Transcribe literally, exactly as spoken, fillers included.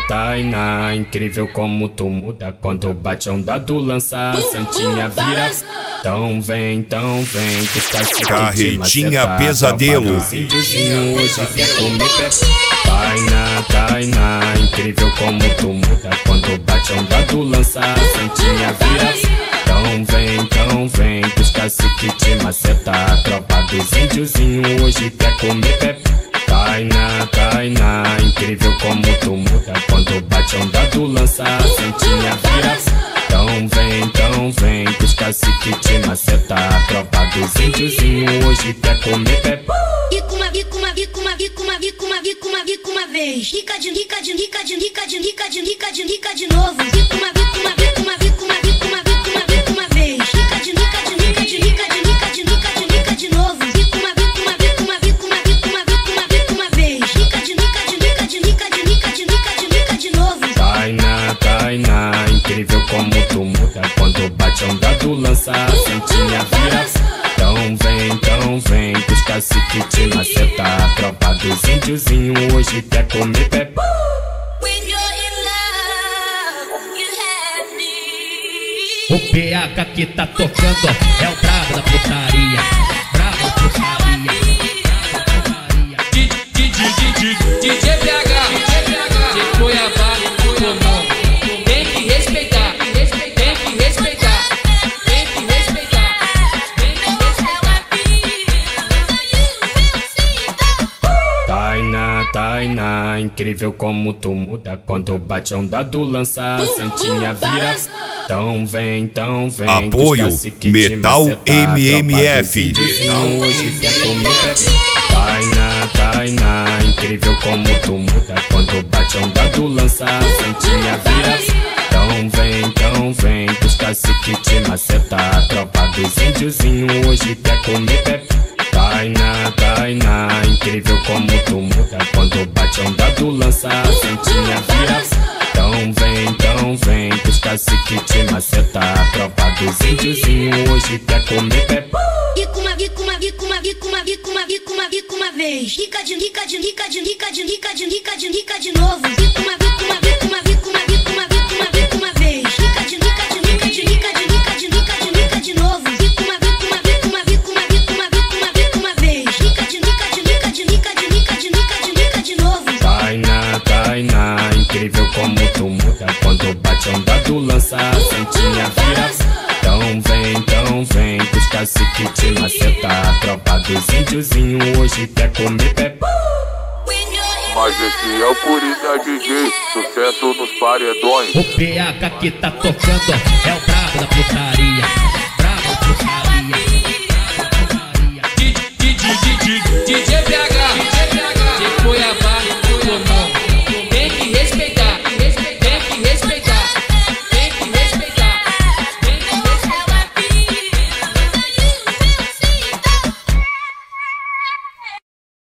Tainá, incrível como tu muda quando bate a onda do lança, Santinha vira. Então vem, então vem, que está se Carretinha Pesadelo. Índiozinho hoje quer comer pé. Tainá, Tainá, incrível como tu muda quando bate a onda do lança, Santinha vira. Então vem, então vem, que os cacique te maceta, a tropa dos índiozinho hoje quer comer pé. Tainá, Tainá, incrível como tu muda quando bate a onda do lança, Santinha vira. Então vem, então vem, que os cacique te maceta, a tropa dos índiozinho hoje quer comer pé. Fica uma, fica uma, fica uma, fica uma, fica uma, fica uma, fica uma vez. Rica de rica de rica de rica de rica de rica de rica de novo. Fica uma, fica uma, fica uma, fica uma, fica uma, fica uma, fica uma vez. Rica de rica de rica de rica de rica de rica de rica de novo. Fica uma, fica uma, fica uma, fica uma, fica uma, fica uma, fica uma vez. Rica de rica de rica de rica de rica de rica de rica de novo. Tainá, Tainá, incrível como tu muda quando bate a onda do lança, Santinha vira. Então vem, então vem, que os cacique te maceta, a tropa dos índiozinho hoje quer comer pé. O P H que tá tocando é o brabo da putaria, brabo da putaria, brabo da putaria. D J P H, de Cuiabá, comum. Tem que respeitar, tem que respeitar, tem que respeitar, tem que respeitar. Tainá, Tainá, incrível como tu muda quando bate a onda do lança, Santinha vira. Então vem, então vem, Apoio Metal M M F. Hoje quer comer pé. Tainá, Tainá, incrível como tu muda quando bate a onda do lança, Santinha vira. Então vem, então vem, que os cacique te maceta, a tropa dos índiozinho hoje quer comer pé. Tainá, Tainá, incrível como tu muda quando bate a onda do lança, Santinha vira. Então vem, então vem, que os cacique te maceta, a tropa dos índiozinho hoje quer comer pé. Fica uma, fica uma, fica uma, fica uma, fica uma, fica uma, fica uma vez. Rica de rica de rica de rica de rica de rica de rica de novo. Fica uma, fica uma, fica uma, fica uma, fica uma, fica uma, fica uma vez. Rica de rica de rica de rica de rica de rica de rica de novo. Fica uma, fica uma, fica uma, fica uma, fica uma, fica uma, fica uma vez. Rica de rica de rica de rica de rica de rica de rica de novo. Tainá, Tainá, incrível como tu muda quando bate a onda do lança, Santinha vira. Então vem, então vem, que os cacique te maceta, a tropa dos índiozinho hoje quer comer pé. Mas esse é o Coringa D J, sucesso nos paredões. O P H que tá tocando é o brabo da putaria.